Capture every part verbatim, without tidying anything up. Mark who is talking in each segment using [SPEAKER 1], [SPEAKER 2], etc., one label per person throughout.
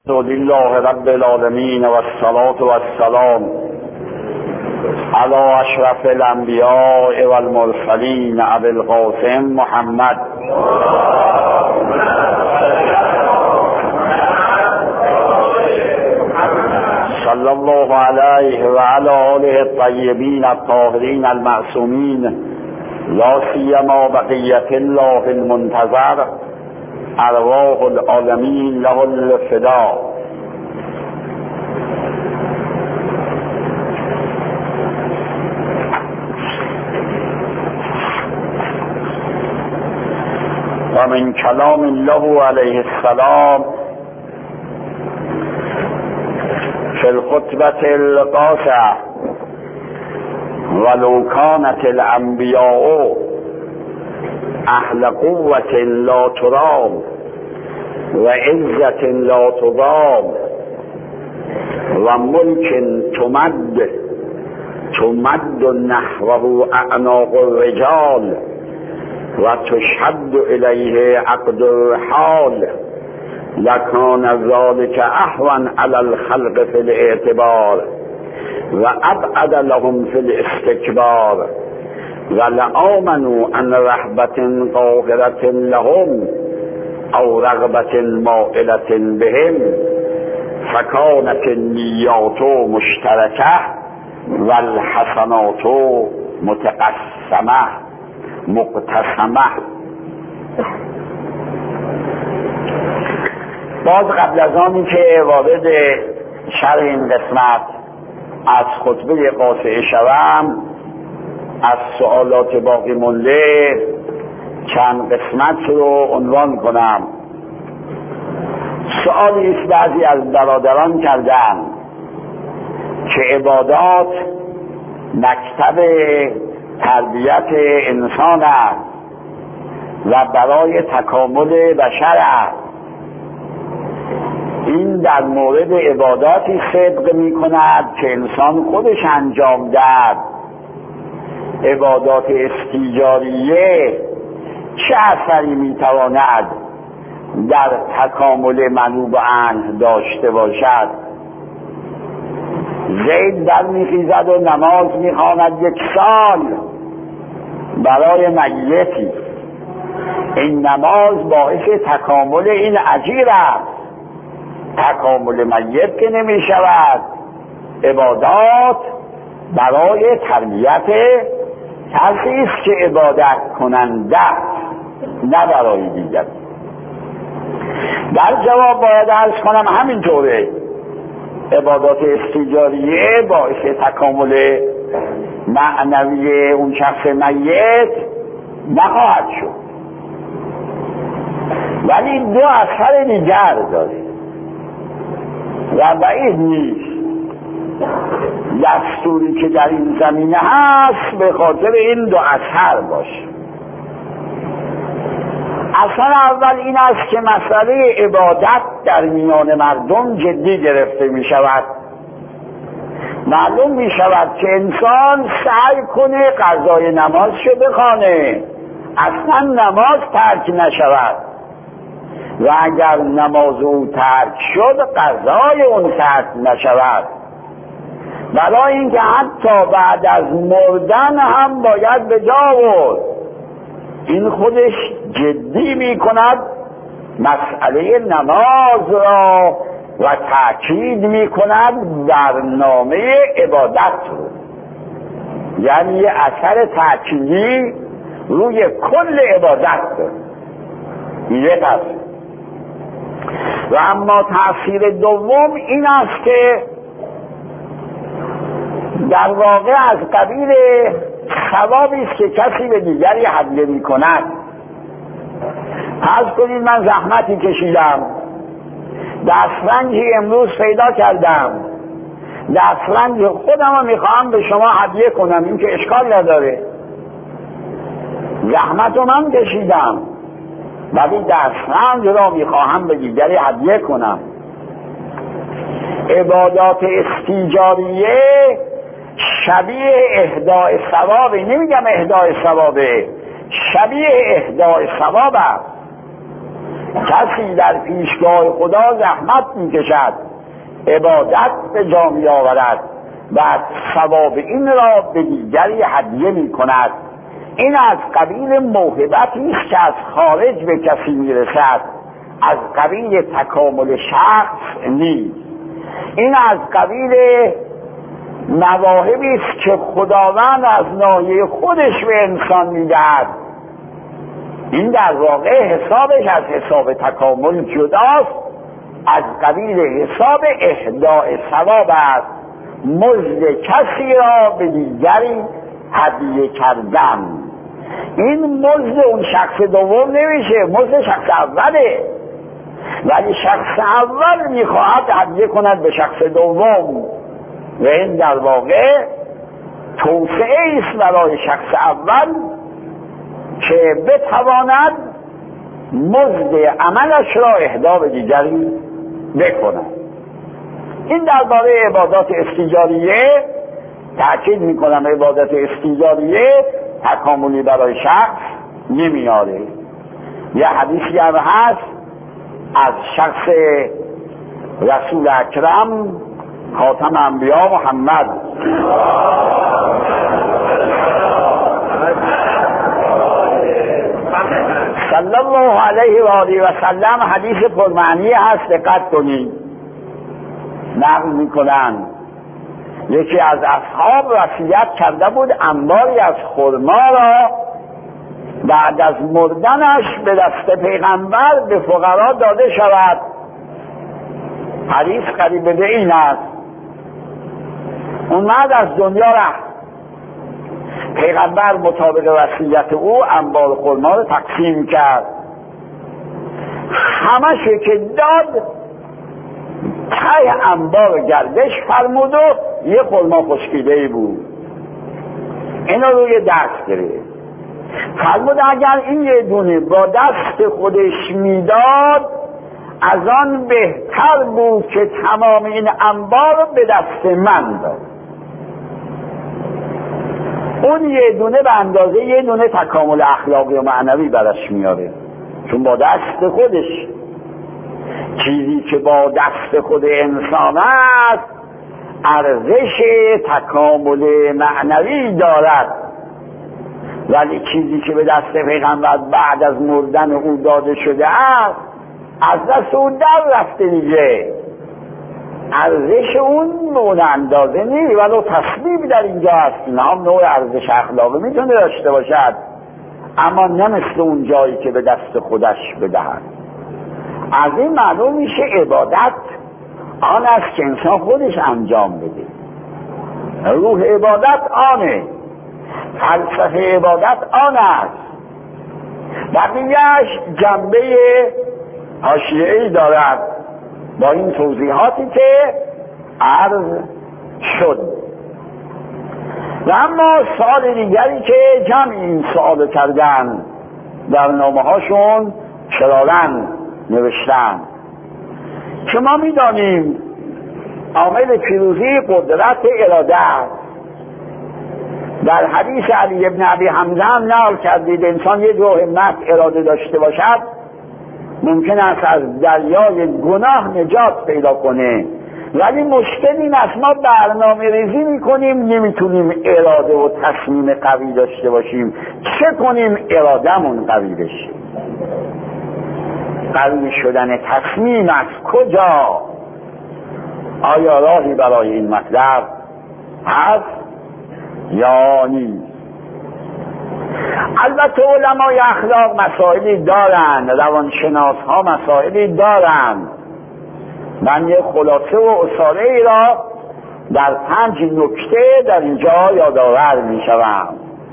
[SPEAKER 1] لله رب العالمین و الصلاة و السلام علی اشرف الانبیاء و المرسلین ابی القاسم محمد صلی الله علیه و علی آله الطیبین الطاهرین المعصومین لا سیما بقیة الله المنتظر ارواح العالمین له الفدا. و من کلام الله علیه السلام فی الخطبة القاصعة ولو كانت الانبیاء اهل قوة لا ترام و عزة لا تضام و ملک تمد تمد نحوه اعناق الرجال و تشد الیه عقد الرحال لکان ذلك اهون علی الخلق فی الاعتبار و ابعد لهم فی الاستکبار و لآمنوا عن رهبة قاهرة لهم او رغبة مائلة بهم فكانت النیات مشترکه و الحسنات متقسمه مقتسمه. باز قبل از آنی که وارد شرح این قسمت از خطبه قاصعه شوم، از سوالات باقی مونده چند قسمت رو عنوان کنم. سوالی است بعضی از برادران کردن که عبادات مکتب تربیت انسان است و برای تکامل بشر است. این در مورد عباداتی صدق می کند که انسان خودش انجام دهد. عبادات استیجاریه چه اثری می تواند در تکامل منوب عنه داشته باشد؟ زید در می خیزد و نماز می خواند یک سال برای میتی. این نماز باعث تکامل این اجیر است. تکامل میت که نمی شود. عبادات برای تربیت کسی است که عبادت کننده، نه برای دیگر. در جواب باید عرض کنم همینطوره. عبادات استیجاریه باعث تکامل معنوی اون شخص میت نخواهد شد، ولی دو اثر دیگر داره و بعید نیست دستوری که در این زمینه هست به خاطر این دو اثر باشه. اثر اول این است که مسئله عبادت در میان مردم جدی گرفته می شود. معلوم می شود که انسان سعی کنه قضای نماز شو بخوانه، اصلا نماز ترک نشود، و اگر نماز او ترک شد قضای اون ترک نشود، برای اینکه حتی بعد از مردن هم باید به جا آورد. این خودش جدی می کند مسئله نماز را و تأکید می کند برنامه عبادت رو، یعنی یه اثر تأکیدی روی کل عبادت رو. یک است. و اما تأثیر دوم این است که در واقع از قبیل ثوابی است که کسی به دیگری هدیه می کند. فرض کنید من زحمتی کشیدم، دسترنجی امروز پیدا کردم، دسترنج خودم رو میخواهم به شما هدیه کنم، این که اشکال نداره، زحمت رو من کشیدم ولی دسترنج را میخواهم به دیگری هدیه کنم. عبادات استیجاریه شبیه اهدای ثوابه، نمیگم اهدای ثوابه، شبیه اهدای ثواب است. کسی در پیشگاه خدا زحمت میکشد، عبادت به جا می آورد و ثواب این را به دیگری هدیه می کند، این از قبیل موهبتی است که از خارج به کسی می رسد، از قبیل تکامل شخص نیست. این از قبیل مواهبی است که خداوند از ناحیه خودش به انسان می دهد. این در واقع حسابش از حساب تکامل جداست، از قبیل حساب اهداء ثواب است، مزد کسی را به دیگری هدیه کردن. این مزد اون شخص دوم نمیشه، مزد شخص اوله، ولی شخص اول میخواهد هدیه کند به شخص دوم و این در واقع توسعه است برای شخص اول که بتواند مزد عملش را اهدا به دیگری بکند. این درباره عبادات استیجاریه تأکید میکنم، عبادت استیجاریه تکاملی برای شخص نمیاره. یه حدیثی هم هست از شخص رسول اکرم خاتم انبیا محمد صلی الله علیه و آله و سلم، حدیث پرمعنی هست، دقت کنید. نقل میکنن یکی از اصحاب وصیت کرده بود انباری از خرما را بعد از مردنش به دست پیغمبر به فقرا داده شود. حدیث قریب به این است. اون مرد از دنیا رفت، پیغمبر مطابق وصیت او انبار خرما رو تقسیم کرد، همه شو که داد ته انبار گردش فرمود و یه خرما خشکیده‌ای بود، اینو روی دست گرفت، فرمود اگر این یه دونه با دست خودش میداد از آن بهتر بود که تمام این انبار به دست من داد. اون یه دونه به اندازه یه دونه تکامل اخلاقی و معنوی برش میاره، چون با دست خودش. چیزی که با دست خود انسان است ارزش تکامل معنوی دارد، ولی چیزی که به دست پیغمبر بعد از مردن او داده شده است از دست او در رفته دیگه، ارزش اون به اون اندازه نیست. ولو تصویب در اینجا هست، این هم نوع ارزش اخلاقی میتونه داشته باشد، اما نه مثل اون جایی که به دست خودش بدهد. از این معلوم میشه عبادت آن است که انسان خودش انجام بده. روح عبادت آنه، فلسفه عبادت آن است، بقیهش جنبه حاشیه‌ای دارد با این توضیحاتی که عرض شد. و اما سوال دیگری که جمع این سوال کردن در نامه هاشون چرارن نوشتن که ما میدانیم عامل پیروزی قدرت اراده است. در حدیث علی ابن ابی حمزه هم نقل کردید انسان یک جور همت اراده داشته باشد ممکن است از دریای گناه نجات پیدا کنه، ولی مشکل این است ما برنامه ریزی میکنیم نمیتونیم اراده و تصمیم قوی داشته باشیم. چه کنیم ارادهمون قوی بشه؟ قوی شدن تصمیم از کجا؟ آیا راهی برای این مطلب هست یا نیست؟ البته علمای اخلاق مسائلی دارند، روانشناس ها مسائلی دارند. من یک خلاصه و اصاره ای را در پنج نکته در اینجا یادآور می شوم.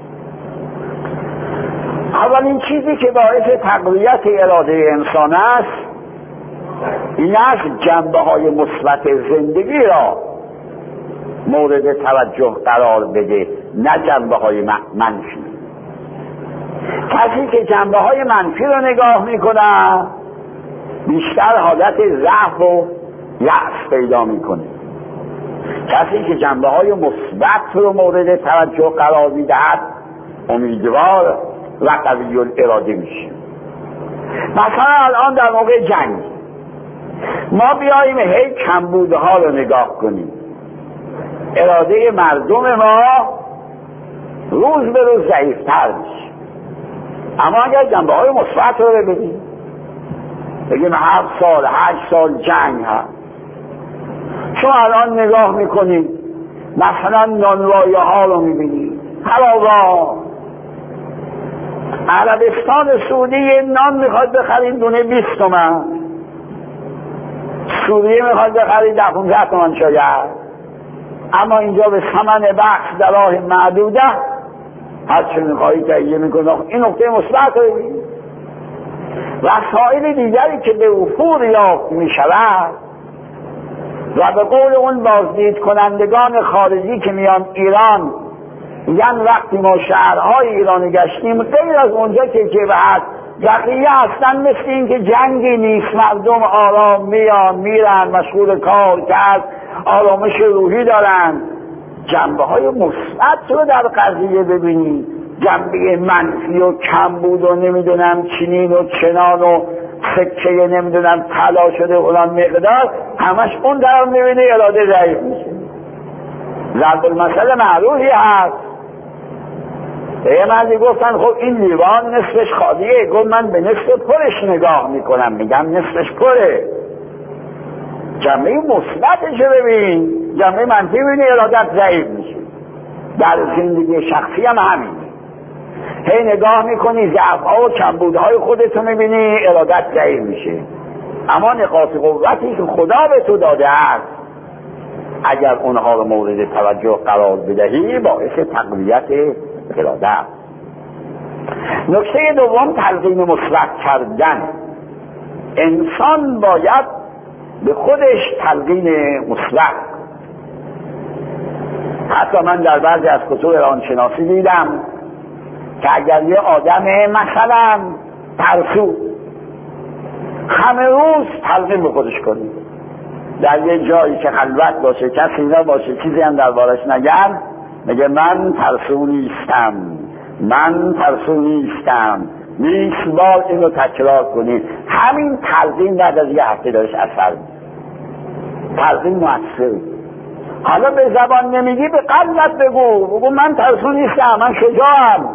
[SPEAKER 1] اولین چیزی که باعث تقویت اراده انسان است این است جنبه های مثبت زندگی را مورد توجه قرار بده، نه جنبه های منفی. کسی که جنبه های منفی رو نگاه میکنه بیشتر حالت ضعف و یأس پیدا میکنه. کسی که جنبه های مثبت رو مورد توجه قرار میدهد امیدوار و قوی الاراده میشه. مثلا الان در موقع جنگ ما بیاییم هی کمبودها رو نگاه کنیم، اراده مردم ما روز به روز ضعیفتر میشه. اما اگر جنبه های مثبت رو ببینیم، بگیم هفت سال هشت سال جنگ هست، شما الان نگاه میکنید مثلا نانوایی ها رو میبینید، حلاوه عربستان سعودی نان میخواد بخرید دونه بیست تومن، سوریه میخواد بخرید ده پونزده تومن شاید، اما اینجا به ثمن بخش در راه معدوده هر چه میخواهی تهیه میکنه. این نکته مثبت رو ببینید. وسایل دیگری که به وفور یافت میشود و به قول اون بازدید کنندگان خارجی که میان ایران میگن وقتی ما شهرهای ایران گشتیم غیر از اونجا که جبهه بقیه هستن مثل این که جنگی نیست، مردم آرام میان میرن مشغول کار کرد، آرامش روحی دارن. جنبه های مثبت رو در قضیه ببینید، جنبه منفی و کمبود و نمیدونم چنین و چنان و سکه نمیدونم طلا شده اولان مقدار، همش اون در میبینه اراده ضعیف میشه. ضرب المثل معروفی هست، یه مردی گفتن خب این لیوان نصفش خالیه، گفت من به نصف پرش نگاه میکنم، میگم نصفش پره. جنبه مثبتش ببین، جنبه منفی ببینی ارادت ضعیف میشه. در زندگی شخصی هم همینه، هی نگاه میکنی ضعف‌ها و کمبودهای خودتو میبینی ارادت ضعیف میشه. اما نقاط قوتی که خدا به تو داده است اگر اونها رو مورد توجه قرار بدهی باعث تقویت اراده. نکته دوم تلقین مثبت کردن. انسان باید به خودش تلقین مثبت. حتی من در بعضی از کتب روانشناسی دیدم که اگر یه آدم مثلا ترسو همه روز تلقین به خودش کنی، در یه جایی که خلوت باشه کسی نباشه چیزی هم دربارش نگن، میگه من ترسو نیستم، من ترسو نیستم، بیست بار اینو تکرار کنید. همین تلقین بعد از یه هفته دارش اثر میده. تلقین مؤثره. حالا به زبان نمیگی به قلبت بگو، بگو من ترسو نیستم، من شجاعم.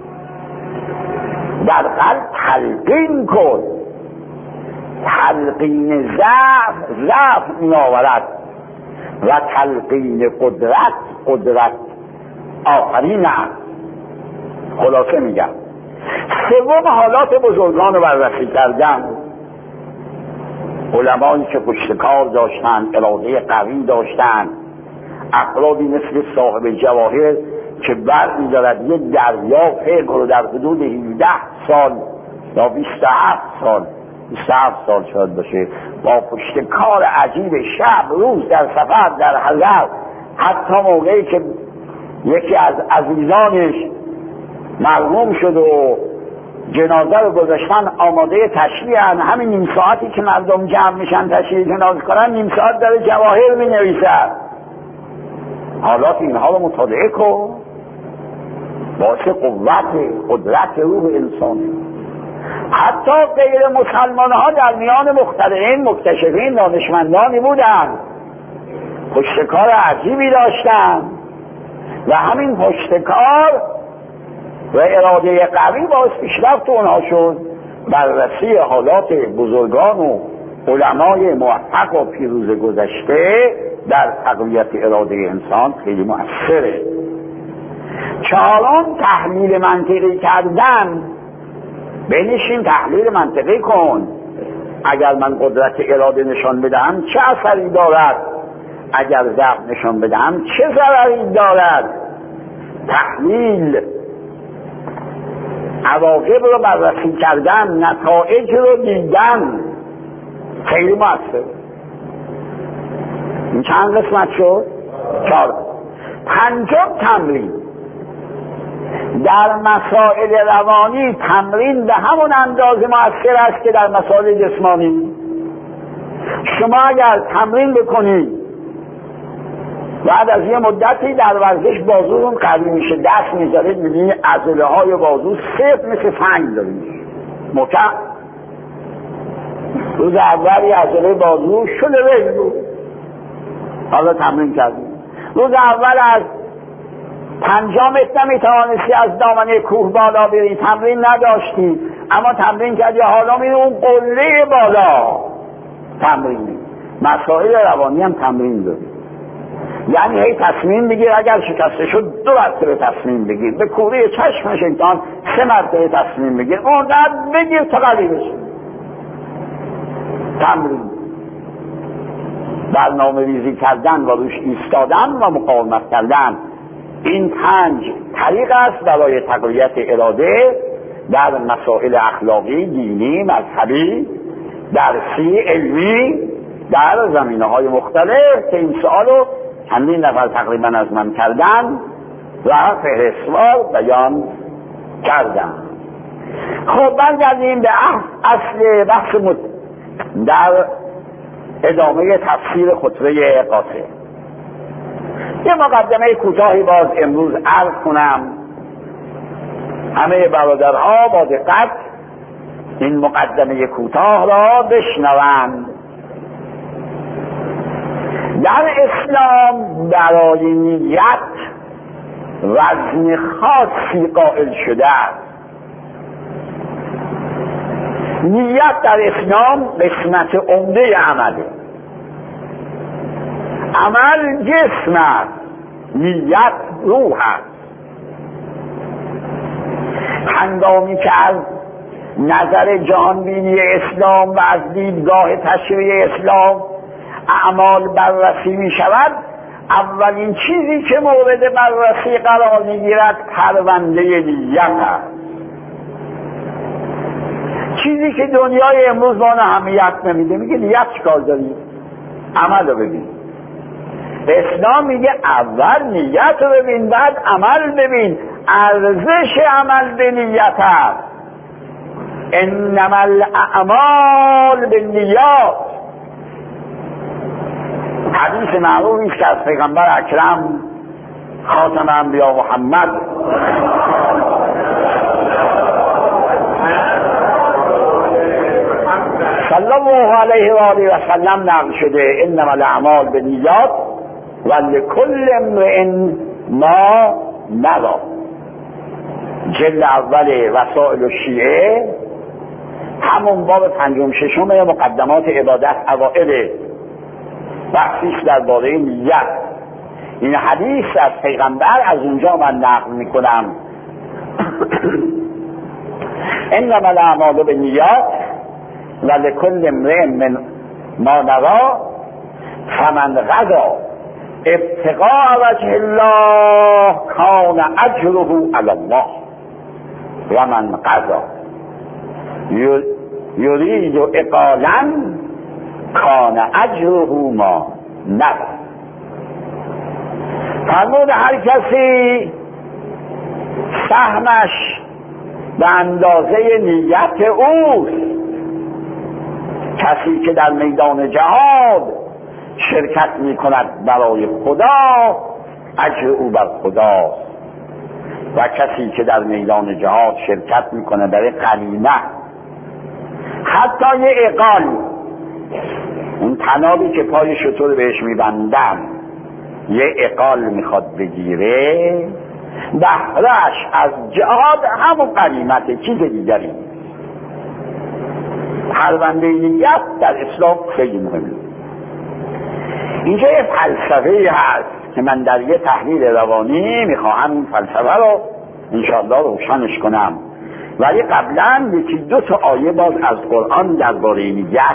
[SPEAKER 1] در قلب تلقین کن. تلقین ضعف ضعف میآورد و تلقین قدرت قدرت آفرین است. خلاصه میگم سوم حالات بزرگان رو بررسی کردن. علمایی که پشتکار داشتن، اراده قوی داشتن، افرادی مثل صاحب جواهر که برمی دارد یه دریا فقه رو در حدود هجده سال یا بیست و هفت سال بیست و هفت سال شاید باشه با پشتکار عجیب شب روز در سفر در حضر، حتی موقعی که یکی از عزیزانش مرحوم شد و جنازه رو گذاشتن آماده تشییع، همین نیم ساعتی که مردم جمع میشن تشییع جنازه کنن نیم ساعت در جواهر می نویسد. حالات اینها رو مطالعه کن، باعث قوت قدرت روح انسانی. حتی غیر مسلمان ها در میان مخترعین مکتشفین دانشمندانی بودند، پشتکار عجیبی داشتند و همین پشتکار و اراده قوی باعث پیشرفت اونها شد. بررسی حالات بزرگان و علمای موفق و پیروز گذشته در تقویت اراده انسان خیلی مؤثره. چهارم تحلیل منطقی کردن. بنشین تحلیل منطقی کن. اگر من قدرت اراده نشان بدهم چه اثری دارد، اگر ضعف نشان بدهم چه ضرری دارد. تحلیل عواقب رو بررسی کردن، نتایج رو دیدن خیلی مؤثر. این چند قسمت شد؟ چهار. پنجم تمرین. در مسائل روانی تمرین به همون اندازه مؤثر است که در مسائل جسمانی. شما اگر تمرین بکنید بعد از یه مدتی در ورزش بازوتون قوی میشه، دست میذارید میبینید عضله های بازو صرف مثل سنگ دارید محکم. روز اولی عضله بازو شلوغ بود، حالا تمرین کردیم. روز اول از پنجاه متر نمیتوانستی از دامنه کوه بالا بری، تمرین نداشتی، اما تمرین کردی، حالا میری اون قله بالا تمرین. مسائل روانی هم تمرین داری، یعنی هی تصمیم بگیر، اگر شکسته شد دو مرتبه تصمیم بگیر، به کوره چشمش امتحان سه مرتبه تصمیم بگیر، اونقدر بگیر تا قوی بشه. تمرین، برنامه ریزی کردن و روش ایستادن و مقاومت کردن، این پنج طریق است برای تقویت اراده در مسائل اخلاقی، دینی، مذهبی، درسی، علمی، در زمینه‌های مختلف که این سوالو چندین نفر تقریبا از من کردن و فهرستوار بیان کردن. خب برگردیم به اصل بحث مد... در ادامه تفسیر خطبه قاطع. یه مقدمه کوتاهی باز امروز عرض کنم، همه برادرها با دقت این مقدمه کوتاه را بشنوند. در اسلام برای نیت وزن خاصی قائل شده است. نیت در اسلام قسمت عمده عمله. عمل جسم است، نیت روح است. هنگامی که از نظر جهانبینی اسلام و از دیدگاه تشریع اسلام اعمال بررسی می شود، اولین چیزی که مورد بررسی قرار می گیرد پرونده نیت است. چیزی که دنیای امروز با اهمیت نمیده، میگه نیت چیکار داری؟ عمل رو ببین. اسلام میگه اول نیت رو ببین، بعد عمل ببین. ارزش عمل به نیت است. انما الاعمال بالنیات. حدیث معروفی است که از پیغمبر اکرم خاتم انبیا محمد صلی الله علیه و آله و سلم نقل شده: انما الاعمال بالنیات و لکل امرئ ما نوی. جلد اول وسائل الشیعه، همون باب پنجم ششم مقدمات عبادت، اوائل بحثیش درباره نیت. این حدیث از پیغمبر، از اونجا من نقل میکنم. انما الاعمال بالنیات و لکل امرئ من ما نوی فمن غدا ابتغاء وجه الله کان اجره علی الله و من غدا یرید اقالا کان اجره ما نوی. فرمود هر کسی سهمش به اندازه نیت اوست. کسی که در میدان جهاد شرکت می کند برای خدا، اجر او بر خداست، و کسی که در میدان جهاد شرکت می کند برای غنیمت، حتی یه اقال، اون تنابی که پای شتر بهش می بندن، یه اقال میخواد بگیره، بهره‌اش از جهاد همون غنیمته، چیز دیگری. پرونده نیت در اسلام خیلی مهمه. اینجا یه فلسفه‌ای هست که من در یه تحلیل روانی میخواهم این فلسفه رو انشاءالله روشنش کنم، ولی قبلا یکی دو تا آیه باز از قرآن درباره نیت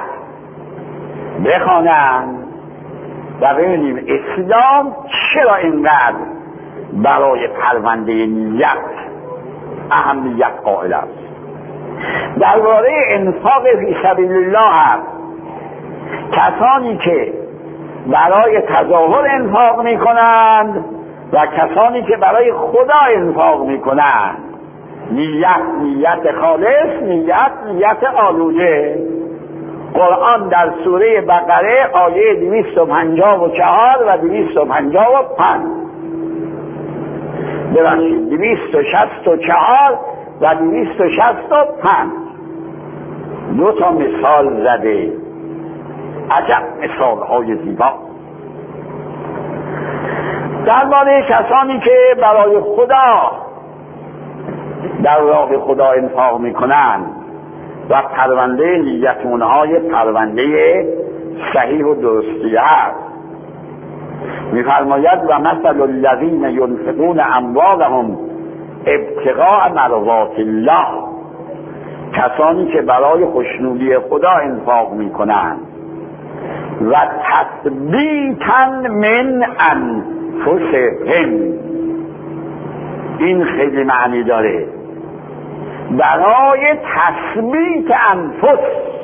[SPEAKER 1] بخوانم و ببینیم اسلام چرا اینقدر برای پرونده نیت اهمیت قائل است. درباره انفاق فی سبیل الله هم، کسانی که برای تظاهر انفاق می کنند و کسانی که برای خدا انفاق می کنند، نیت نیت خالص، نیت نیت آلوده. قرآن در سوره بقره آیه دویست و پنجاه و چهار و دویست و پنجاه و پنج ببخشید دویست و شصت و چهار و دویست و شصت و پنج دو تا مثال زده، عجب مثال های زیبا درباره کسانی که برای خدا در راه خدا انفاق میکنند و پرونده نیت اونهای پرونده صحیح و درستی است. میفرماید و مثل الذین ینفقون اموالهم ابتغاء مرضات الله، کسانی که برای خوشنودی خدا انفاق میکنند و تثبیتا من انفسهم، این خیلی معنی داره، برای تثبیت انفس.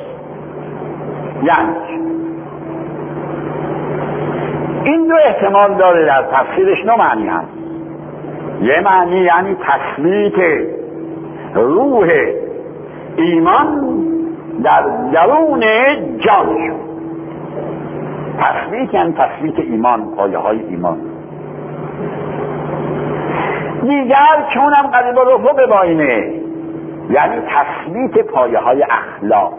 [SPEAKER 1] یعنی این دو احتمال داره، در تفسیرش نوع معنی هست. یه معنی یعنی تثبیت روح ایمان در درون جانشون، تثبیت یعنی تثبیت ایمان، پایه های ایمان. دیگر چون هم قریب رفق با اینه، یعنی تثبیت پایه های اخلاق.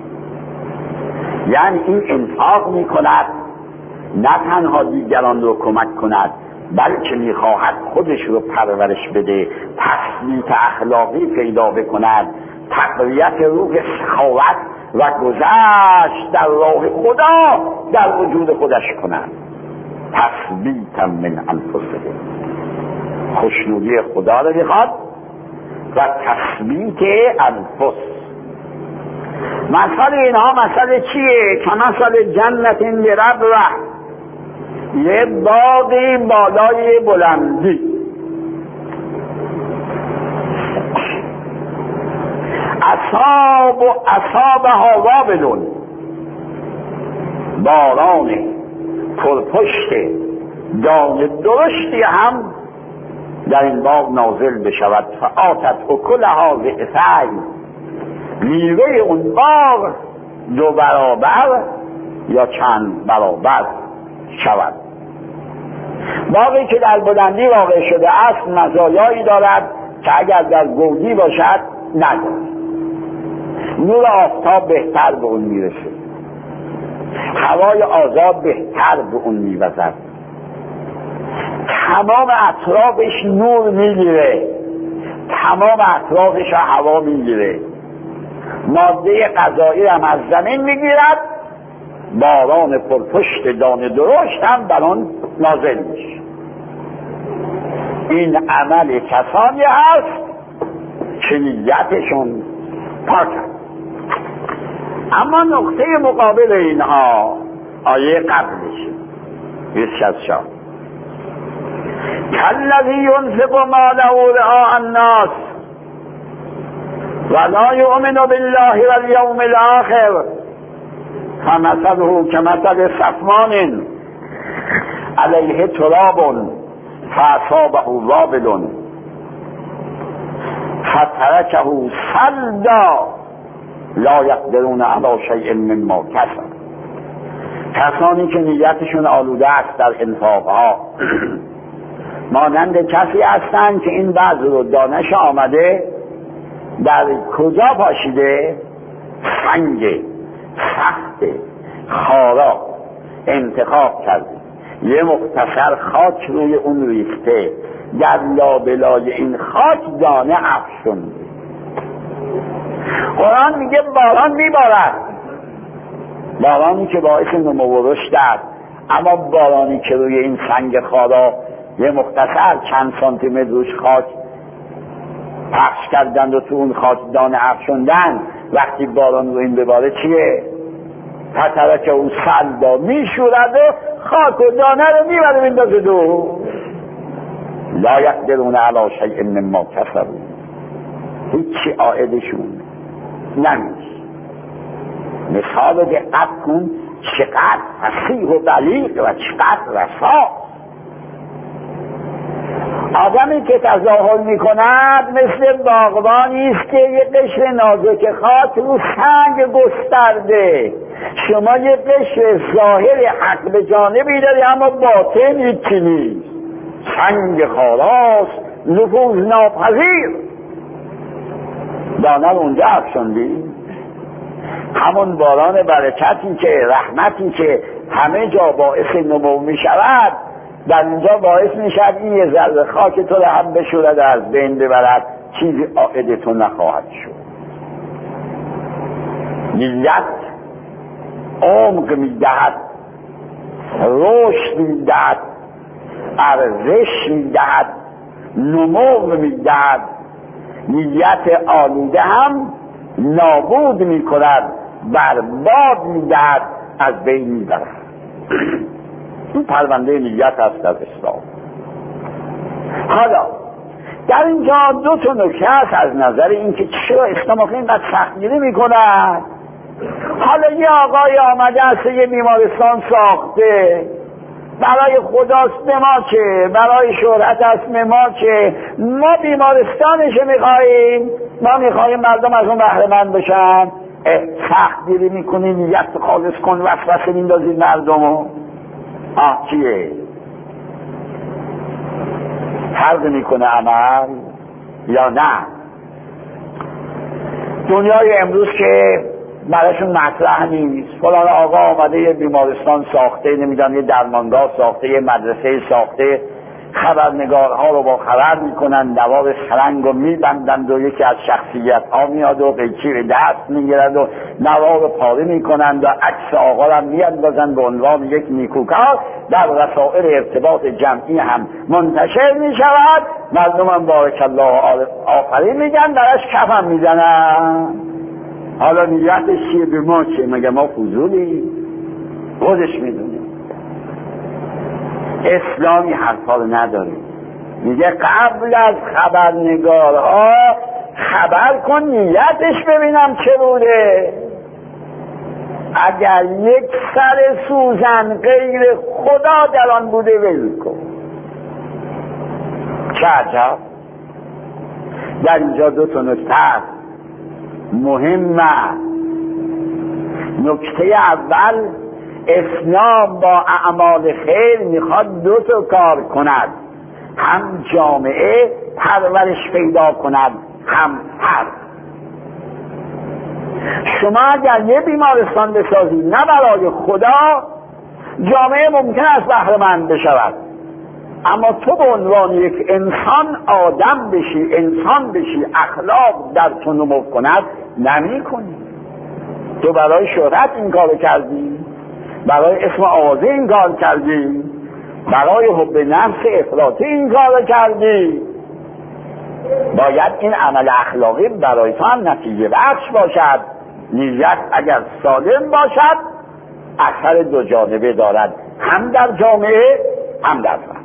[SPEAKER 1] یعنی این انفاق می کند نه تنها دیگران رو کمک کند، بلکه میخواهد خودش رو پرورش بده، تثبیت اخلاقی پیدا بکند، تقویت روح سخاوت و گذشت در راه خدا در وجود خودش کند. تثبیتا من انفسهم، خوشنودی خدا رو میخواد و تثبیت انفس. مثل اینها مثل چیه؟ که مثل جنت لربوه، یه باغی بالای بلندی، اصاب و اصابها وابلون، باران پرپشت دانه درشتی هم در این باغ نازل بشود، فآتت اکلها ضعفین، میوه اون باغ دو برابر یا چند برابر شود. باغی که در بلندی واقع شده است مزایایی دارد که اگر در گودی باشد ندارد. نور آفتاب بهتر به اون میرسه، هوای آزاد بهتر به اون میوزد، تمام اطرافش نور میگیره، تمام اطرافش هوا میگیره، ماده غذایی هم از زمین میگیرد، باران پرپشت دانه درشت هم بر آن نازل میشه. این عمل کسانی هست که نیتشون پاک است. اما نقطه مقابل اینها آیه قبلش بیست از شاه، کالذی ینفق ماله رئاء الناس ولا یؤمن بالله والیوم الاخر فمثله کمثل صفوان علیه تراب فاصابه وابل فترکه صلدا لا یقدرون علی شیء مما کسبوا. کسانی که نیتشون آلوده است در انفاقها مانند کسی هستند که این بذر رو دانش آمده در کجا پاشیده؟ سنگ سخت خارا انتخاب کرده، یه مختصر خاک روی اون ریخته، در لابلای این خاک دانه افشونده. قرآن میگه باران میبارد، بارانی که باعث نمو و رشد است، اما بارانی که روی این سنگ خارا یه مختصر چند سانتی متر روش خاک پخش کردند و تو اون خاک دانه افشوندن، وقتی باران رو این بباره چیه؟ فترکه اون صلدا میشورد و خاک و دانه رو میبره میندازه دو. لا یقدرون علی شیء مما کسبوا، هیچی عائدشون نمیشه. مثال دقت کن چقدر فصیح و بلیغ و چقدر رسا. آدمی که تظاهر میکند مثل باغبانی است که یه قشر نازک خاک رو سنگ گسترده. شما یه قشر ظاهر حق به جانبی داری اما باطن هیچی نیست، سنگ خاراست، نفوذ ناپذیر. دانه رو اونجا افشوندی، همون باران برکتی که رحمتی که همه جا باعث نمو می شود، در اینجا باعث می شود این یه ذره خاک تو را هم بشورد و از بین ببرد، چیزی عائد تو نخواهد شد. نیت عمق می دهد، رشد می دهد، ارزش می دهد، نمو می دهد. نیت آلوده هم نابود می کند، برباد می دهد، از بین می برد. این پرونده نیت هست در اسلام. حالا در اینجا دو تا نکته هست از نظر اینکه چرا اسلام آخه اینقدر سختگیری می کند. حالا یه آقای آمده است یه بیمارستان ساخته، برای خداست به ما چه، برای شهرت است به ما چه، ما بیمارستانش میخواییم، ما میخواییم مردم از اون بهره مند بشن. سختگیری میکنی، نیت خالص کن، وسوسه میندازی مردمو. آه چیه؟ فرق میکنه عمل یا نه؟ دنیای امروز که براشون مطرح نیست، فلان آقا آمده یه بیمارستان ساخته، نمیدونم یه درمانگاه ساخته، یه مدرسه ساخته، خبرنگارها رو با خبر میکنن، دوار سرنگ رو میبندند و یکی از شخصیت ها میاد و قیچی به دست میگیرد و نوار رو پاره میکنند و عکس آقا رو میاندازند به عنوان یک نیکوکار، در وسایل ارتباط جمعی هم منتشر میشود. مردم هم بارک الله آفرین میگن، درش کف هم میزنن. حالا نیتش چیه؟ به ما چه؟ مگه ما فضولی؟ خودش میدونه. اسلامی حرفا رو نداره. میگه قبل از خبرنگارها خبر کن، نیتش ببینم چه بوده. اگر یک سر سوزن غیر خدا در آن بوده ول کن. چه عجب. در اینجا دو تا نکته مهمه. نکته اول، اسلام با اعمال خیر میخواد دو تا کار کند، هم جامعه پرورش پیدا کند، هم فرد. شما اگر یه بیمارستان بسازی نه برای خدا، جامعه ممکن است بهره مند بشود، اما تو به عنوان یک انسان آدم بشی، انسان بشی، اخلاق در تو نمو کند، نمی کنی. تو برای شهرت این کار کردی، برای اسم آوازه این کار کردی، برای حب نفس افراطی این کار کردی. باید این عمل اخلاقی برای تو هم نتیجه بخش باشد. نیت اگر سالم باشد اثر دو جانبه دارد، هم در جامعه هم در فرد.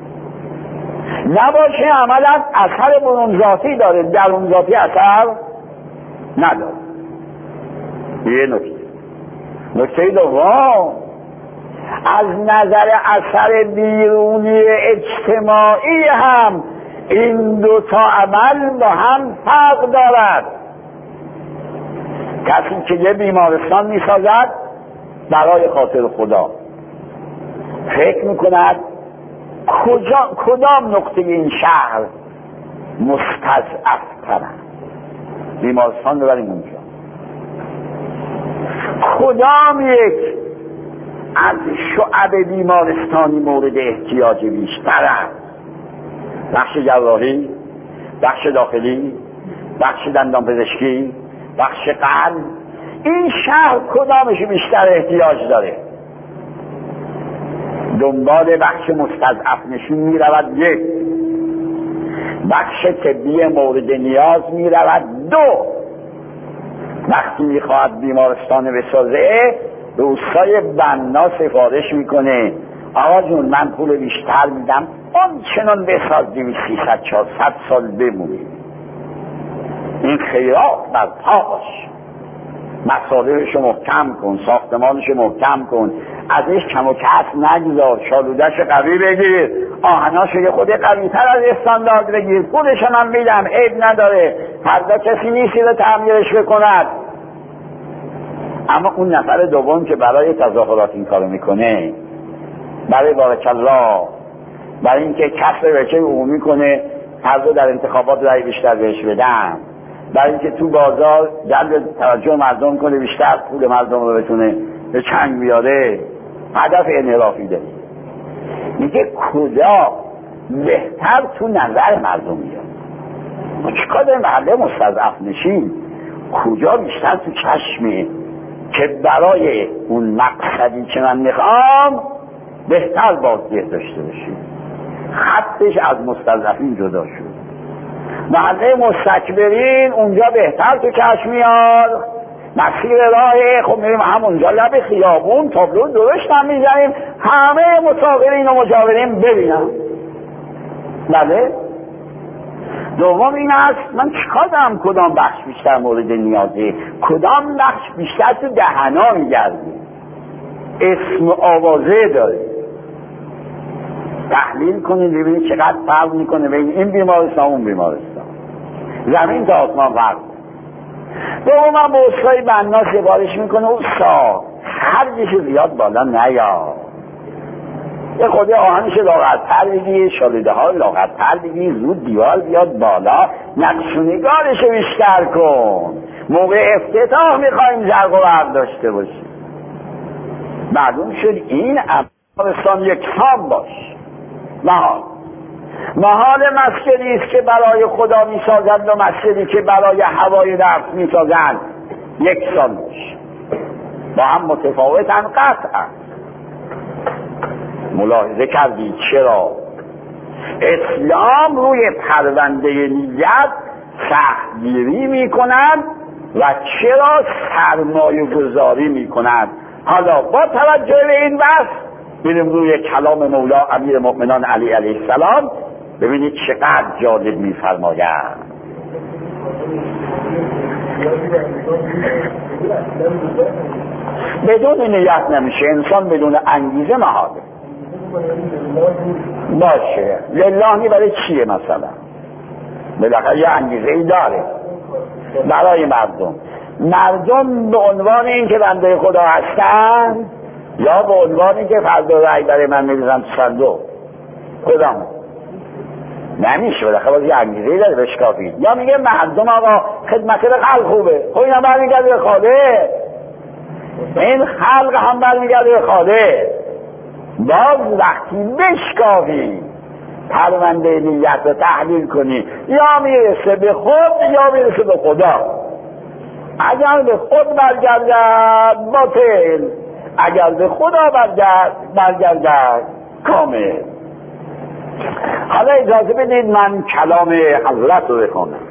[SPEAKER 1] نباشه عملا اثر برون ذاتی داره، درون ذاتی اثر نداره. یه نکته. نکته دوم، از نظر اثر بیرونی اجتماعی هم این دو تا عمل با هم فرق دارد. کسی که یه بیمارستان میسازد برای خاطر خدا، فکر میکند کجا کدام نقطه این شهر مستضعف ترند، بیمارستان ببریم اونجا. کدام یک از شعب بیمارستانی مورد احتیاج بیشتر است؟ بخش جراحی، بخش داخلی، بخش دندان پزشکی، بخش قلب. این شهر کدامش بیشتر احتیاج داره؟ دنبال بخش مستضعف نشین می رود. یک، بخش طبی مورد نیاز می رود. دو، وقتی می خواهد بیمارستان بسازه روستای بنا سفارش میکنه، آقا جون من پول بیشتر میدم، اون چنان بسازیم سیصد چهارصد سال بمونیم. این خیرات بر پاش، مصالحش محکم کن، ساختمانش محکم کن، ازش کم و کس نگذار، شالودش قوی بگیر، آهناش یه خود قوی تر از استاندارد بگیر، پولش من میدم، عیب نداره، فردا کسی نیستی رو تعمیرش بکند. اما اون نفر دوم که برای تظاهرات این کارو میکنه، برای بارک الله، برای اینکه کسب بچه عمومی کنه، فردا در انتخابات رای بیشتر بهش بدن، برای اینکه تو بازار جلب توجه مردم کنه، بیشتر پول مردم رو بتونه به چنگ بیاره، هدف انحرافی داره. میگه کجا بهتر تو نظر مردم میاد. ما چیکار داریم محله مستضعف نشین؟ کجا بیشتر تو چشمه که برای اون مقصدی که من میخوام بهتر بازدید داشته باشیم. خطش از مستضعفین جدا شد. محله مستکبرین اونجا بهتر تو چشم میاد. مسیر راه خب میریم همونجا لب خیابون تابلو درشت هم میزنیم، همه مسافرین و مجاورین ببینم. بله. دوم این است من چیکار دارم؟ کدام بخش بیشتر مورد نیازه؟ کدام بخش بیشتر تو دهنا میگرده؟ اسم و آوازه داره. تحلیل کنید ببینید چقدر فرق میکنه بین این بیمارستان اون بیمارستان. زمین تا آسمان فرق. دوم من به استاد بنا سفارش میکنه استاد خرجش زیاد بالا نیا، یه خود آهنش لاغرتر بگی، شالیده ها لاغرتر بگی، زود دیوار بیاد بالا، نقش و نگارش بیشتر کن. موقع افتتاح میخوایم زرق و برق داشته باشیم. معلوم شد این افغانستان یکسان باش. محال محال مسجدی است که برای خدا میسازند و مسجدی که برای هوای نفس میسازند یکسان باش. با هم متفاوتن قطعا. ملاحظه کردید چرا اسلام روی پرونده نیت سختگیری میکند و چرا سرمایه گذاری میکند؟ حالا با توجه به این بحث بریم روی کلام مولا امیر مؤمنان علی علیه السلام، ببینید چقدر جالب میفرماید. بدون نیت نمیشه، انسان بدون انگیزه محاله. باشه لله برای چیه؟ مثلا بالاخره یه انگیزه ای داره برای مردم. مردم به عنوان این که بنده خدا هستن یا به عنوان این که فردا رأی برای من می‌ریزن تو صندوق؟ کدام؟ نمیشه. بالاخره باز یه انگیزه ای داره بهش کافی. یا میگه مردم آقا خدمت خلق خوبه، خب اینا برمیگرده به خالق، این خلق هم برمیگرده به خالق. باز وقتی بشکافی پرونده نیت رو تحلیل کنی، یا میرسه به خود یا میرسه به خدا. اگر به خود برگردد باطل، اگر به خدا برگرد برگردد کامل. حالا اجازه بدید من کلام حضرت رو بخونم.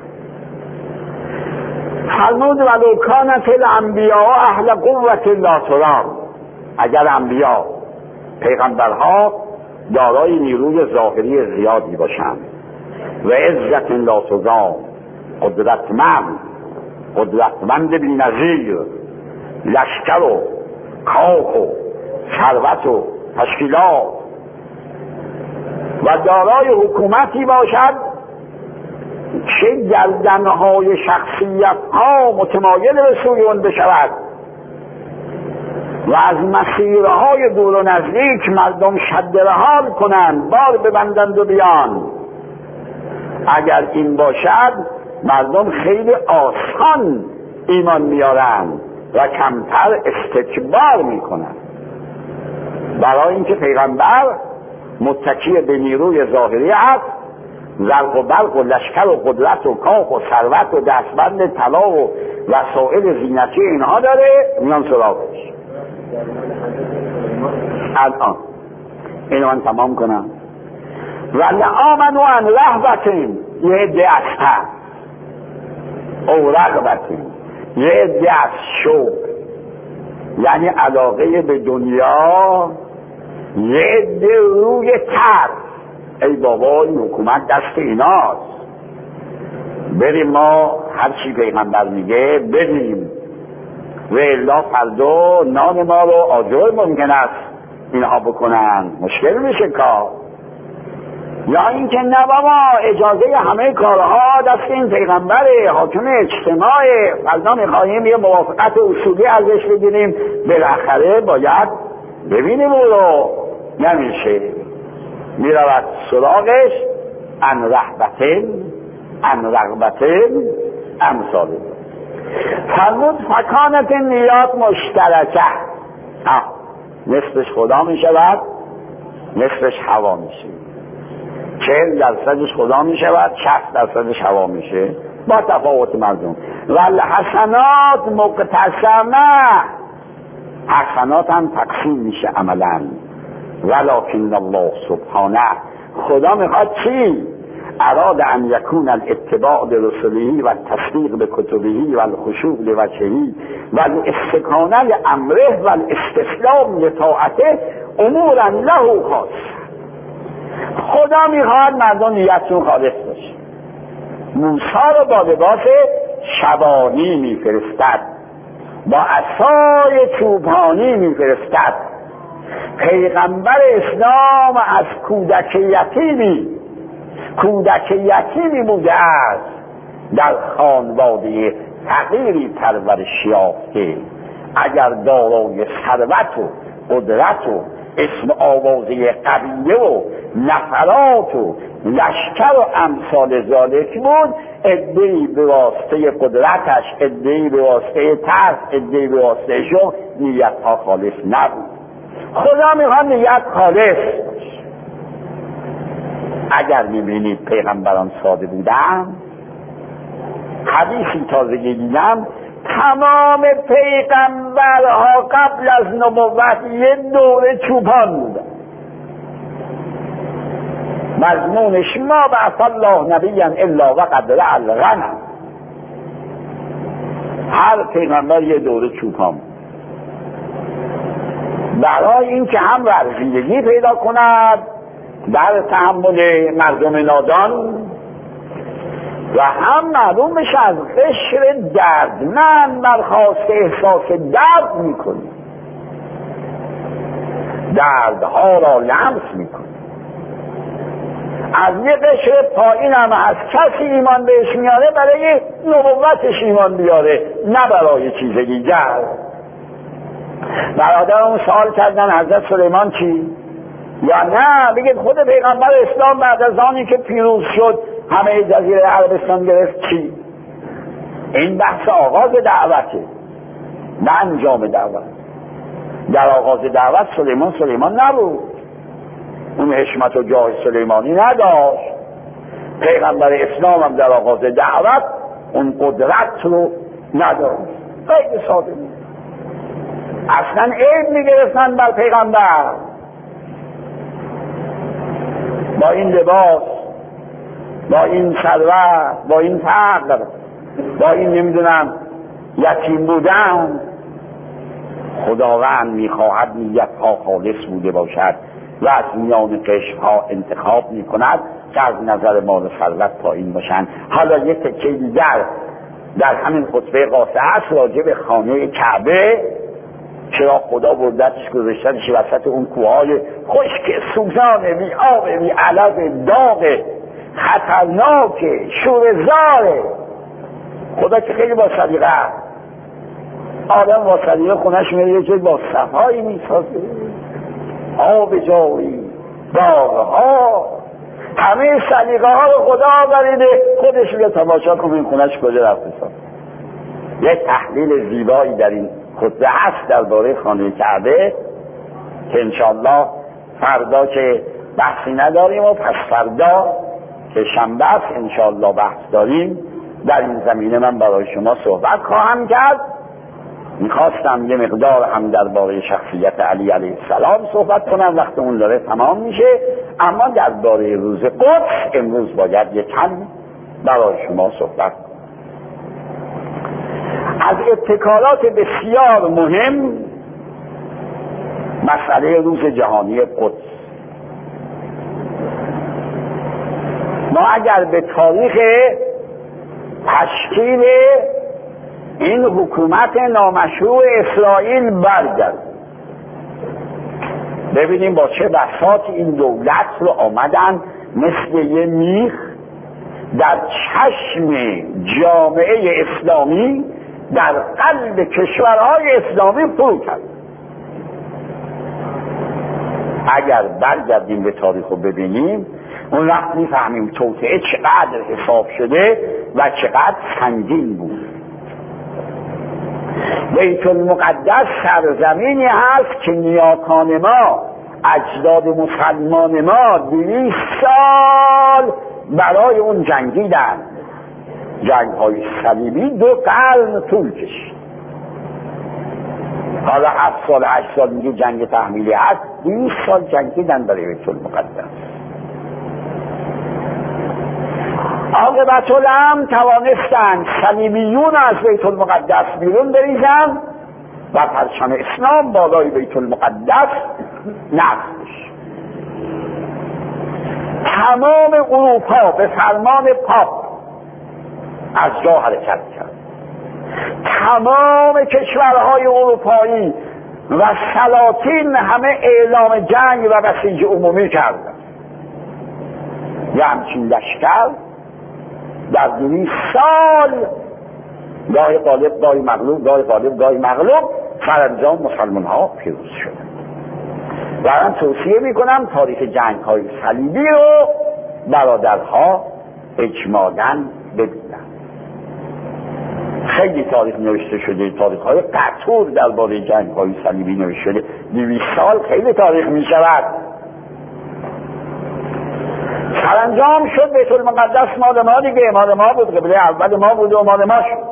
[SPEAKER 1] فرمود ولو کانت الانبیاء اهل قوت لا ترام. اگر انبیا پیغمبرها دارای نیروی ظاهری زیادی باشند و عزت لا تضام، قدرتمند قدرتمند بی‌نظیر، لشکر و کاخ و ثروت و تشکیلات و دارای حکومتی باشد که گردنهای شخصیت ها متمایل به سوی اون بشود و از مسیرهای دور و نزدیک مردم شد رحال کنند، بار ببندند و بیان. اگر این باشد مردم خیلی آسان ایمان میارند و کمتر استکبار میکنند. برای اینکه پیغمبر متکی به نیروی ظاهری است، زرق و برق و لشکر و قدرت و کاخ و ثروت و دستبند طلا و وسایل زینتی اینها داره، میان سراغش. الان اینو من تمام کنم. و لآمنوا عن رهبتین، یه عده از تر، او رغبتین، یه عده از شوق، یعنی علاقه به دنیا، یه عده روی تر. ای بابا این حکومت دست ایناست، بریم ما هر چی پیغمبر میگه بدیم و الا فردا نان ما رو آجر ممکن است اینها بکنن، مشکل میشه کار. یا اینکه نه بابا اجازه همه کارها دست این پیغمبره، حاکم اجتماع، فردا میخواهیم یه موافقت اصولی ازش بگیریم، بالاخره باید ببینیم او رو. نمیشه، میرود سراغش ان رهبتن ان رغبتن امثال فرمود فکانت نیات مشترکه، نصفش خدا می شود نصفش هوا میشه، چهل درصدش خدا می شود شصت درصدش هوا میشه با تفاوت مردم. والحسنات مقتسمه، حسنات هم تقسیم میشه عملا. ولکن الله سبحانه، خدا میخواد چی؟ اراد ان یکون الاتباع برسوله و التصدیق بکتبه و الخشوع لوجهه و الاستکانه لامره و الاستسلام لطاعته امورا له خاص. خدا میخواد مردم نیتشون خالص باشه. موسی رو با لباس شبانی میفرستد، با عصای چوبانی میفرستد. پیغمبر اسلام از کودک یتیمی کودک یتیمی بوده است، در خانواده فقیری پرورش یافته. اگر دارای ثروت و قدرت و اسم آوازه قبیله و نفرات و لشکر و امثال ذالک بود، عده‌ای به واسطه قدرتش، عده‌ای به واسطه ترس، عده‌ای به واسطه شغل، نیتها خالص نبود. خدا میخواد نیت خالص. اگر میبینید پیغمبران ساده بودن، حدیثی تازگی دیدم، تمام پیغمبرها قبل از نبوت یه دوره چوپان بودن. مضمونش ما بعث الله نبیا الا وقد رعى الغنم. هر پیغمبر یه دوره چوپان بود، برای اینکه هم ورزیدگی پیدا کند در تحمل مردم نادان و هم معلوم بشه از قشر دردمند برخواست احساس درد میکنه، دردها را لمس میکنه. از یه قشر پایین هم از کسی ایمان بهش میاره برای نبوتش ایمان بیاره، نه برای چیز دیگر. برادرم سوال کردن حضرت سلیمان چی؟ یا نه بگید خود پیغمبر اسلام بعد از آنی که پیروز شد همه جزیره عربستان گرفت چی؟ این بحث آغاز دعوته، نه انجام دعوت. در آغاز دعوت سلیمان سلیمان نبود، اون حشمت و جاه سلیمانی نداشت. پیغمبر اسلام هم در آغاز دعوت اون قدرت رو نداشت، خیلی ساده بود. اصلا عیب میگرفتن بر پیغمبر، با این لباس، با این ثروت، با این فقر، با این نمیدونم یتیم بودن. خداوند میخواهد نیتها خالص بوده باشد و از میان قشرها انتخاب میکند که از نظر مال ثروت پایین باشند. حالا یک تکه دیگر در همین خطبه قاطعه است راجع به خانه کعبه. چرا خدا بردتش گذاشتنش وسط اون کوههای خشک سوزان بی آب بی علف داغ خطرناک شورزاره. خدا که خیلی با صدیقه، آدم با صدیقه خونش میره یه جای با صفایی میسازه، آب جاری، باغها، همه صدیقه ها رو خدا آوریده، خودش رو تماشا کنه این خونش کجا رفته ساز. یک تحلیل زیبایی در این خطبه هست درباره خانه کعبه که انشاءالله فردا که بحثی نداریم و پس فردا که شنبه است انشاءالله بحث داریم، در این زمینه من برای شما صحبت خواهم کرد. میخواستم یه مقدار هم درباره شخصیت علی علیه السلام صحبت کنم، وقت اون داره تمام میشه، اما درباره روز قدس امروز باید یک کم برای شما صحبت کنم. از ابتکارات بسیار مهم مسئله روز جهانی قدس. ما اگر به تاریخ تشکیل این حکومت نامشروع اسرائیل برگردیم، ببینیم با چه بساط این دولت رو آمدن مثل یه میخ در چشم جامعه اسلامی در قلب کشورهای اسلامی فرو کرد. اگر برگردیم به تاریخ رو ببینیم، اون وقت میفهمیم توطئه چقدر حساب شده و چقدر سنگین بود. بیت المقدس سرزمینی هست که نیاکان ما، اجداد مسلمان ما دویست سال برای اون جنگیدن. جنگ های صلیبی دو قرن طول کشید. حالا هفت سال هشت سال میگه جنگ تحمیلی هست، دویست سال جنگیدن برای بیت المقدس. عاقبت الامر توانستند صلیبیون از بیت المقدس بیرون بریزند و پرچم اسلام بالای بیت المقدس نصب بشه. تمام اروپا به فرمان پاپ از جا حرکت کرد. تمام کشورهای اروپایی و سلاطین همه اعلام جنگ و بسیج عمومی کردند. یه همچین لشکر در دویست سال گاهی غالب گاهی مغلوب گاهی غالب گاهی مغلوب سرانجام مسلمان ها پیروز شدند. و من توصیه میکنم تاریخ جنگ های صلیبی رو برادرها اجمالاً ببینن. خیلی تاریخ نوشته شده، تاریخ های قطور درباره جنگ های صلیبی نوشته شده. دویست سال خیلی تاریخ می شود. سرانجام شد بیت المقدس مال ما دیگه، مال ما بود، قبله اول ما بود و مال ما شد.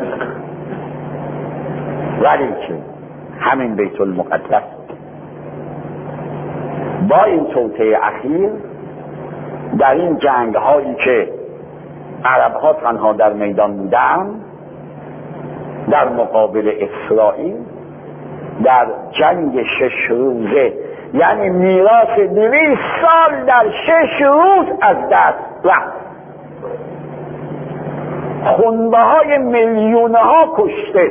[SPEAKER 1] ولی که همین بیت المقدس با این توطئه اخیر در این جنگ هایی که عرب ها تنها در میدان بودن در مقابل اسرائیل، در جنگ شش روزه، یعنی میراث دویست سال در شش روز از دست رفت. خونبه های میلیونه ها کشته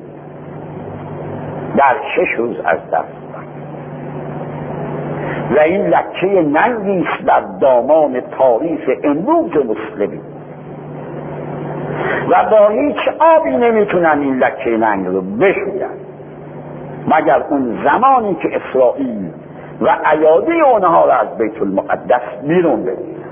[SPEAKER 1] در شش روز از دست رفت. و این لکه ننگی است در دامان تاریخ امروز مسلمی و با هیچ آبی نمیتونن این لکه ننگ رو بشوین مگر اون زمانی که اسرائیل و ایادی اونها را از بیت المقدس بیرون بگیرن.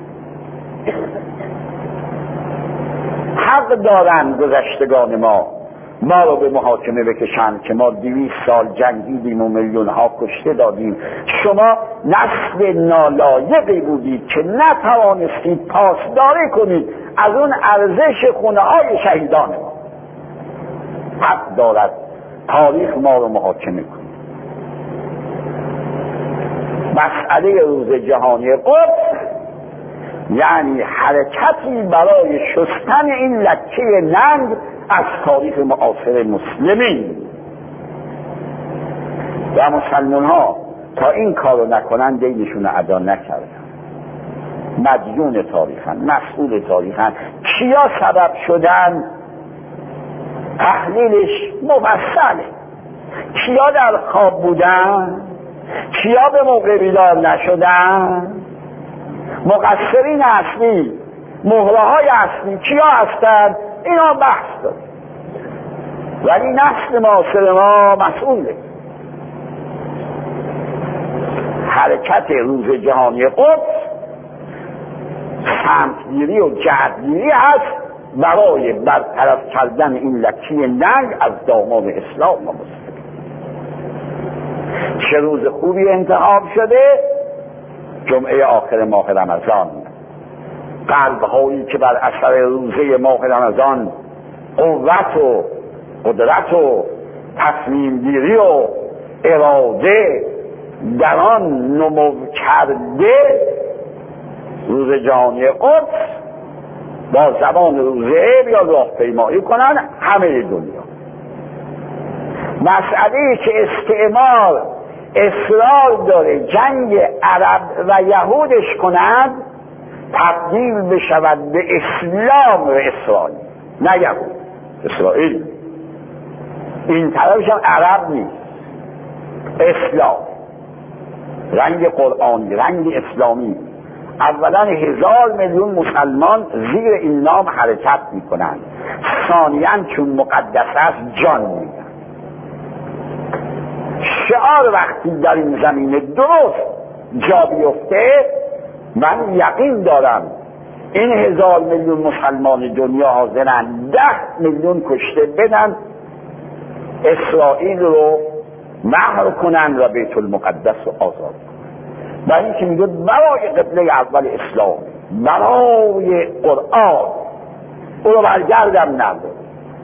[SPEAKER 1] حق دارن گذشتگان ما ما رو به محاکمه بکشن که ما دویست سال جنگیدیم و میلیون ها کشته دادیم. شما نسل نالایقی بودید که نتوانستید پاسداری کنید از اون ارزش خونه های شهیدان ما. حق دارد تاریخ ما رو محاکمه کنید. مسئله روز جهانی قدس یعنی حرکتی برای شستن این لکه ننگ از تاریخ معاصر مسلمین و مسلمان ها تا این کارو نکنن دینشون رو ادا نکردن. مدیون تاریخن، مسئول تاریخن. کیا سبب شدن؟ تحلیلش مفصله. کیا در خواب بودن؟ کیا به موقع بیدار نشدن؟ مقصرین اصلی، مهره های اصلی کیا هستند؟ اینا بحث داره. ولی نسل معاصر ما مسئوله. حرکت روز جهانی قدس سمتگیری و جهتگیری هست برای برطرف کردن این لکه ننگ از دامان اسلام و مسلمین. چه روز خوبی انتخاب شده؟ جمعه آخر ماه رمضان. قلب هایی که بر اثر روزه ماه رمضان قوت و قدرت و تصمیم گیری و اراده در آن نمو کرده، روز جهانی قدس با زبان روزه یا راهپیمایی کنن همه دنیا. مسئله که استعمار اصرار داره جنگ عرب و یهودش کنند تبدیل بشود به اسلام و اسرائیل، نه یهود، اسرائیل. این طرفش هم عرب نیست، اسلام، رنگ قرآنی، رنگ اسلامی. اولا هزار میلیون مسلمان زیر این نام حرکت میکنند. ثانیاً چون مقدس است جان میدن. شعار وقتی در این زمینه درست جا بیفته من یقین دارم این هزار میلیون مسلمان دنیا حاضرن ده میلیون کشته بدن اسرائیل رو مهر کنن و بیت المقدس رو آزاد کنن. برای اینکه میگه برای قبله اول اسلام، برای قرآن او رو برگردم نداره،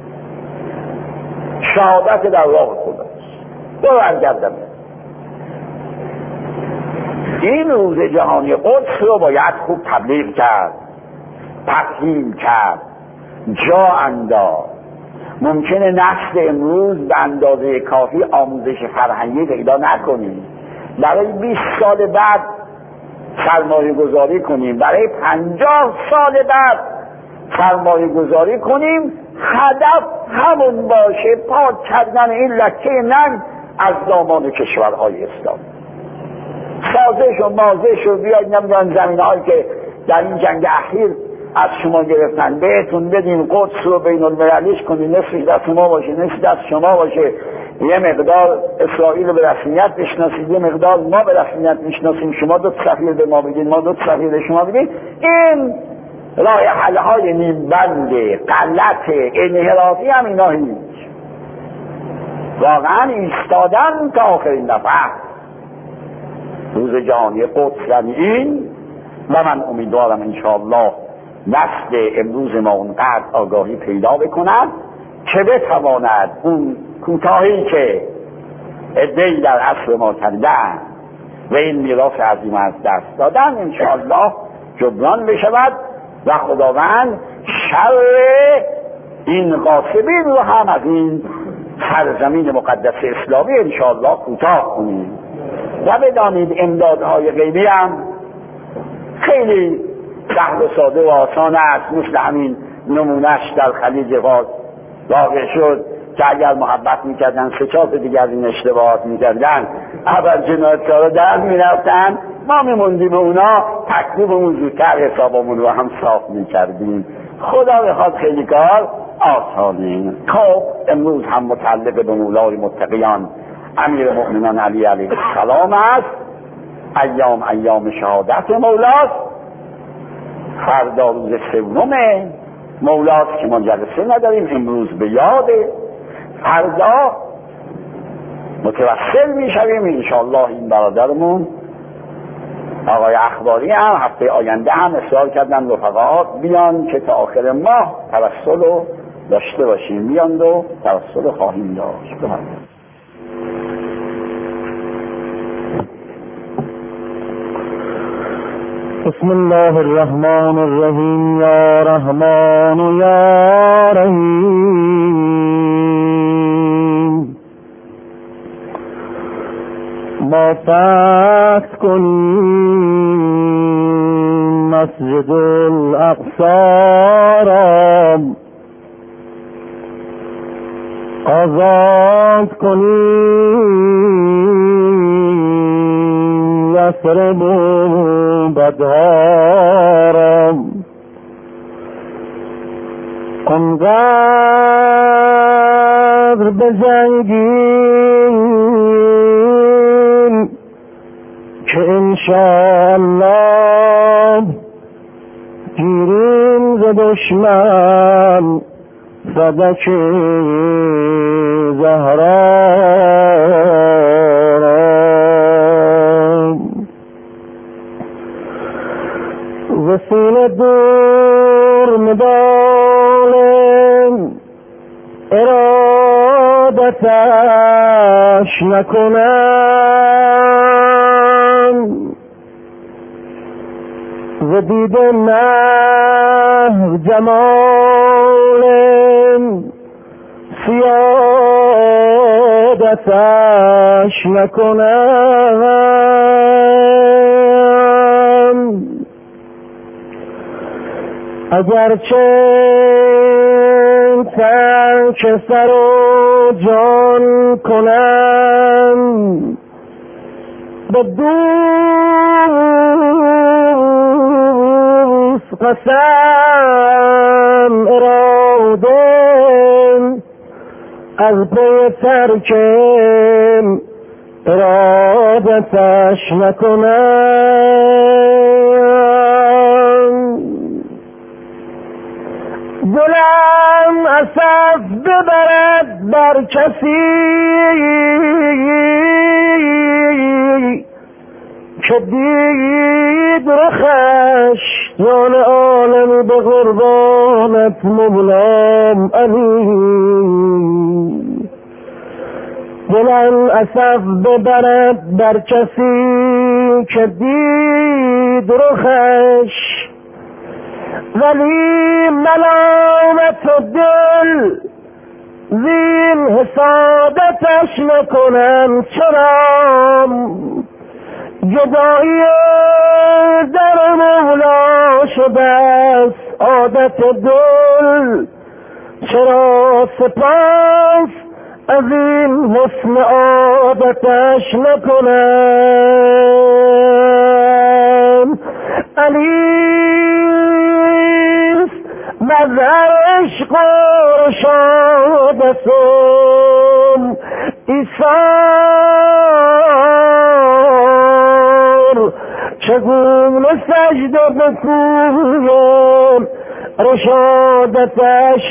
[SPEAKER 1] شهادت در راه خداست، او رو برگردم نداره. این روز جهانی قدس رو باید خوب تبلیغ کرد، تفهیم کرد، جا انداز. ممکنه نسل امروز به اندازه کافی آموزش فرهنگی پیدا نکنیم، برای بیست سال بعد سرمایه گذاری کنیم، برای پنجاه سال بعد سرمایه گذاری کنیم، هدف همون باشه پاک کردن این لکه ننگ از دامان کشورهای اسلامی. سازش و مازش و بیاید نمیدونم زمین هایی که در این جنگ اخیر از شما گرفتن بهتون بدیم قدس رو بین المللیش کنیم، نصفش دست ما باشه نصف دست شما باشه، یه مقدار اسرائیل رو به رسمیت بشناسید، یه مقدار ما به رسمیت میشناسیم، شما دو سفیر به ما بگید ما دو سفیر به شما بگید. این راه حل های نیم بنده غلط انحرافی هم اینا هیچ. واقعا ایستادن تا آخرین نفس روز جهانی قدس یعنی این. و من امیدوارم انشاءالله نسل امروز ما اونقدر آگاهی پیدا بکند که بتواند اون کوتاهی که عده‌ای در عصر ما کردن و این میراث عظیم از دست دادن انشاءالله جبران بشود و خداوند شر این غاصبین رو هم از این سرزمین مقدس اسلامی انشاءالله کوتاه کنیم. و بدانید امدادهای غیبی هم خیلی سهل و ساده و آسان است، مثل همین نمونهش در خلیج فارس واقع شد که اگر محبت میکردن سه چهار دیگر از این اشتباهات میکردن اول جنایتکارا در میرفتن، ما میموندیم به اونا تکلیفمون زودتر حسابمون رو هم صاف میکردیم. خدا بخواد خیلی کار آسانه. خب امروز هم متعلق به مولای متقیان امیر مؤمنان علی علیه السلام است. ایام ایام شهادت مولاست، فردا روز سوم مولاست که ما جلسه نداریم، امروز به یاد، فردا متوسل میشویم انشاءالله. این برادرمون آقای اخباری هم هفته آینده هم اصرار کردن رفقات بیان که تا آخر ماه توسل رو داشته باشیم، بیان و توسل خواهیم داشت. بفرمایید.
[SPEAKER 2] بسم الله الرحمن الرحیم. یا رحمان یا رحیم، ما فتح کنیم مسجد الاقصی را، آزاد کنیم یثرب بدهارم، انقدر بجنگیم که انشاءالله گیریم ز دشمن فدک زهرا. وسیله دور مدالم ارادتش نکنم، و دید محو جمالم سیادتش نکنم. اگرچه ترک سر و جان کنم، به دوست قسم ارادم از پی ترکم ارادتش نکنم. اسف ببرد بر کسی که دید رخش جان عالم به قربانت مولام علی. دلم اسف ببرد بر کسی که دید رخش ولی ملامت دل زین حسادتش نکنم. چرا جدایی در مولا شده است عادت دل؟ چرا سپاس از این حسن عادتش نکنم؟ علیست مظهر عشق و رشادتم ایثار چگونه سجده بکویم رشادتش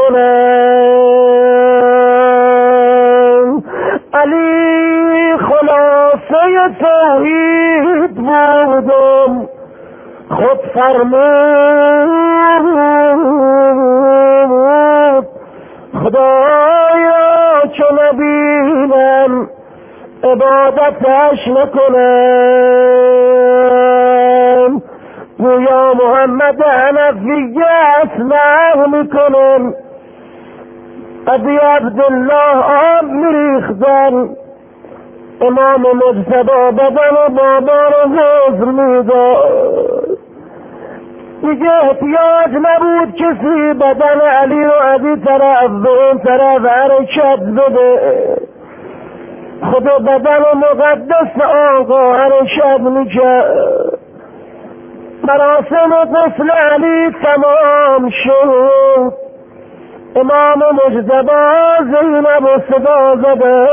[SPEAKER 2] نکنم؟ علی خلاصه توحید بودم خود فرمود خدایا چو نبینم عبادتش نکنم. گویا محمد حنفی اسمع میکنم ابی عبدالله آب میریختن امام مجتبی بدن و بابا رو حضر میداد. دیگه احتیاج نبود کسی بدن علی رو از این طرف به اون طرف حرکت بده. خدا بدن و مقدس آقا حرکت میکرد. مراسم غسل علی تمام شد. امام مجتبی زینب و صدا زده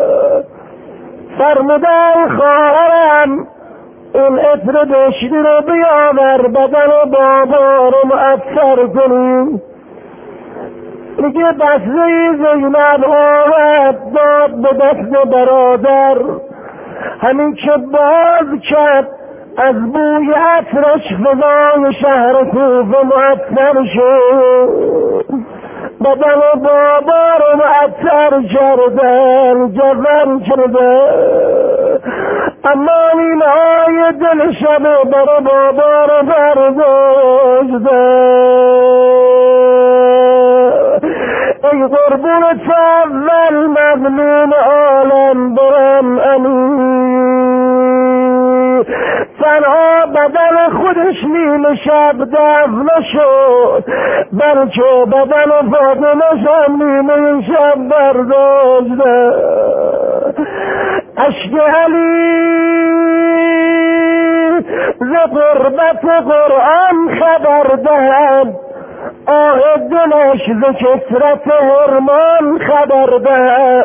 [SPEAKER 2] فرمودن خواهرم این عطر دشتی رو بیاور بدن و بابا رو معطر کنیم. میگه بسته زینب آمد داد به دست برادر. همین که باز کرد از بوی عطرش فضای شهر کوفه معطر شد. بدن و بابا رو معطر کردن جوان کردن. اما این های دل شب بر بابا رو برداشتن. ای قربون اول مظلوم عالم برم امین. تنها بدن خودش نیمه شب دفن شد بلکه بدن و فاطمه هم نیمه شب برداشته. اشک علی ز قربت قرآن خبر دهد آه دلش ز کثرت حرمان خبر دهد.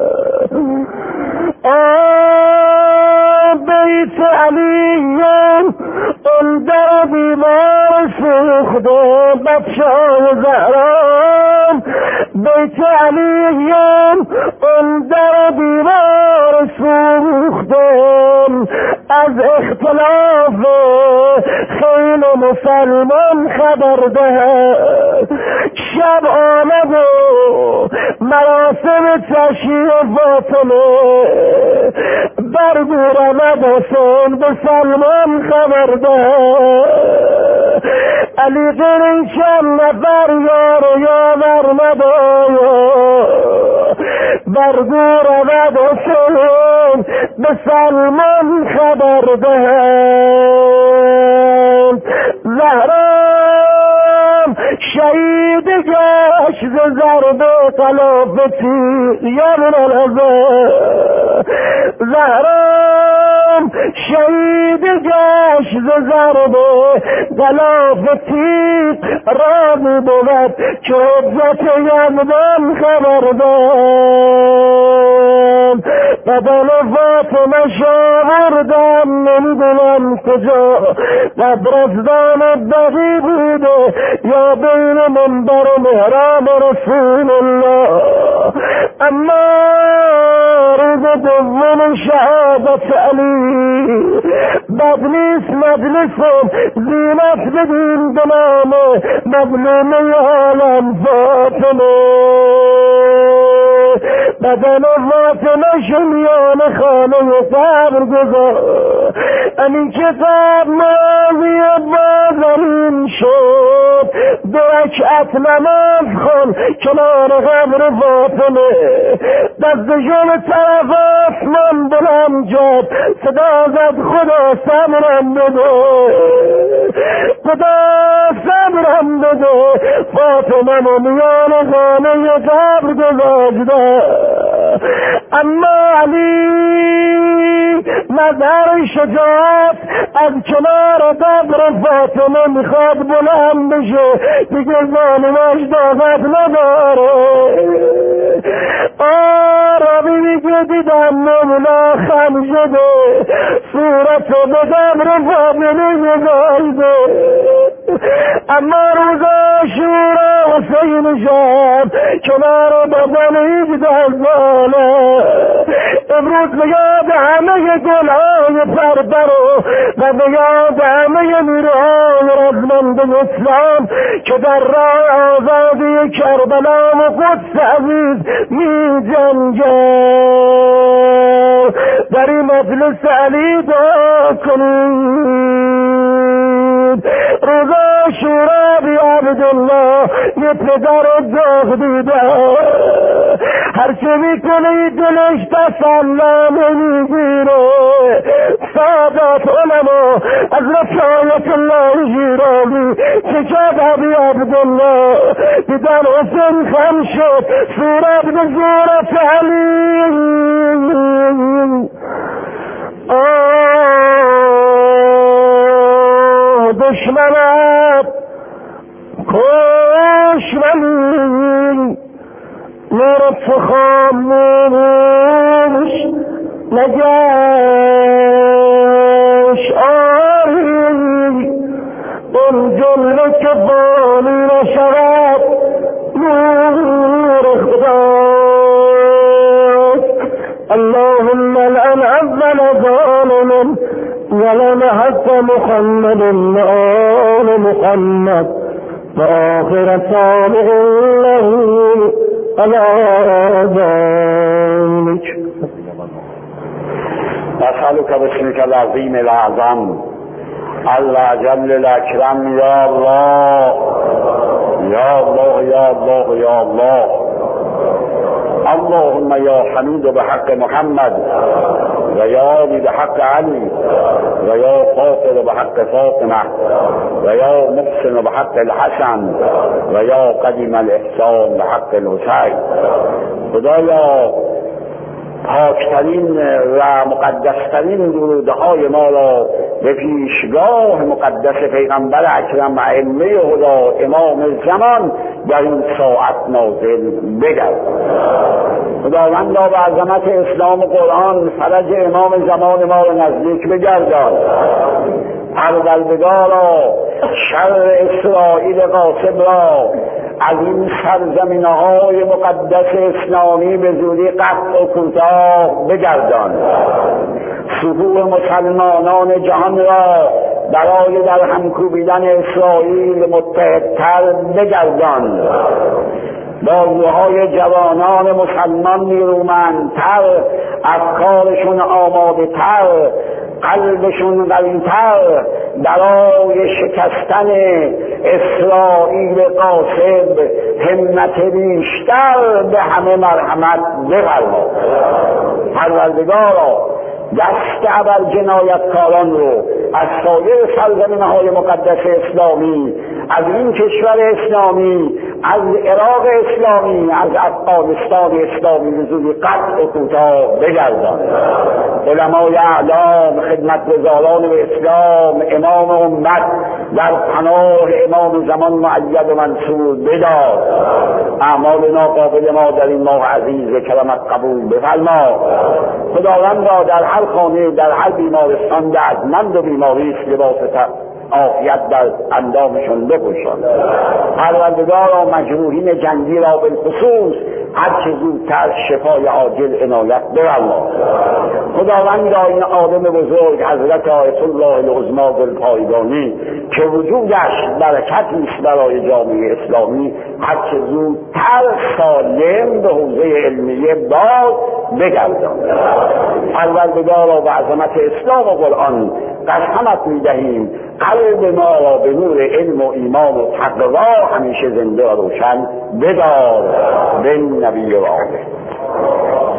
[SPEAKER 2] آه بیت علیان اون در دیوار سوخته بچه‌های زهران. بیت علیان اون در دیوار سوخته از اختلاف خیل مسلمان خبر دهد. شب آمد و مراسم تشییع فاطمه برگو رمد حسین به سلمان خبر دهد. علی قرین چند نفر یار و یاور مدایا برگو رمد حسین به سلمان خبر دهد. زهرام شهید گشت ز ضرب خلافتی یا من الازه. زهرام شهید گشت ز ضربه غلاف تیغ رامی بود که عزت یزدان خبردار. بدن فاطمه شاوردم نمیدونم کجا، قبرستان بقی بوده یا بین منبر و محراب رسول الله. اما روز دوم شهادت علی بد نیست مجلس زینت بدین به نام مظلوم عالم فاطمه. بدن فاطمه شمیان خانه قبر گذار، همین کتاب ماضی بازرین شد. دو رکعت نماز خون کنار قبر فاطمه، دستشون طرف آسمان بلند جد، صدا زد خدا صبرم بده، خدا صبرم بده. فاطمه رو میان خانه قبر گذاشته، اما علی نظر شجاعت از کنار قبر فاطمه میخواد بلند بشه، دیگه زانوش طاقت نداره. آرابی میگه دیدم مولا خم شده، صورتو به قبر فاطمه گذاشته. اما روز عاشورا حسین شب کنار بدن هجده ساله، امروز به یاد همه گلهای پرپرو و به یاد همه نیروهای رزمنده اسلام که در راه آزادی کربلا و قدس عزیز می جنگند. در این مجلس علی دعا کنید. روز عاشورا بی عبدالله یه پدر داغ دیده، هرچه میکنه دلش تسلا نمیگیره. سادات علما حضرت آیت الله شیرازی چه کرد بی عبدالله؟ دیدن حسین خم شد، صورت به صورت علی. آه دشمنت کشمنی، نورت خاموش نگاش آری، اون جلوه که بانی نشود نور خداست. اللهم لعن اول ظالم ولن حق محمد آل محمد وآخر صالح له على ذلك.
[SPEAKER 1] أسألك باسمك العظيم الأعظم الأجل الأكرم يا الله يا الله يا الله يا الله. اللهم يا حميد بحق محمد ويا عالي بحق علي ويا فاطر بحق فاطمة ويا محسن بحق الحسن ويا قديم الإحسان بحق الحسين. خدایا پاکترین و مقدسترین درودهای ما را به پیشگاه مقدس پیغمبر اکرم ائمه هدا امام زمان در این ساعت نازل بگرد. خداوندا به عظمت اسلام و قرآن فرج امام زمان ما را نزدیک بگردان. پروردگارا شر اسرائیل غاصب را از این سرزمینهای مقدس اسلامی به زودی قطع و کوتاه بگردان. صفوف مسلمانان جهان را برای در هم کوبیدن اسرائیل متحدتر بگردان. بازوهای جوانان مسلمان نیرومندتر، افکارشون آماده تر، قلبشون قوی‌تر برای شکستن اسرائیل غاصب همت بیشتر به همه مرحمت بفرما. پروردگارا دست ابر جنایتکاران رو از سایر سرزمین‌های مقدس اسلامی، از این کشور اسلامی، از عراق اسلامی، از افغانستان اسلامی به زودی قطع و کوتاه بگردان. علمای اعلام، خدمتگزاران به اسلام، امام امت در پناه امام زمان مؤید و منصور بدار. اعمال ناقابل ما در این ماه عزیز کرمت قبول بفرما. خداوند را در هر خانه، در هر بیمارستان دردمند و بیماری است لباس عافیت در اندامشون بپوشان. پروردگارا مجروحین جنگی را بالخصوص هر چه زودتر شفای عاجل عنایت بفرما. خداوندا این عالم بزرگ حضرت آیت الله العظمی ذوالفایدانی که وجودش برکتی است برای جامعه اسلامی هر چه زودتر سالم به حوزه علمیه باز بگردان. پروردگارا به عظمت اسلام و قرآن قسمت می‌دهیم قلب ما را به نور علم و ایمان و تقوا همیشه زنده و روشن بدار. بن نبی و آله.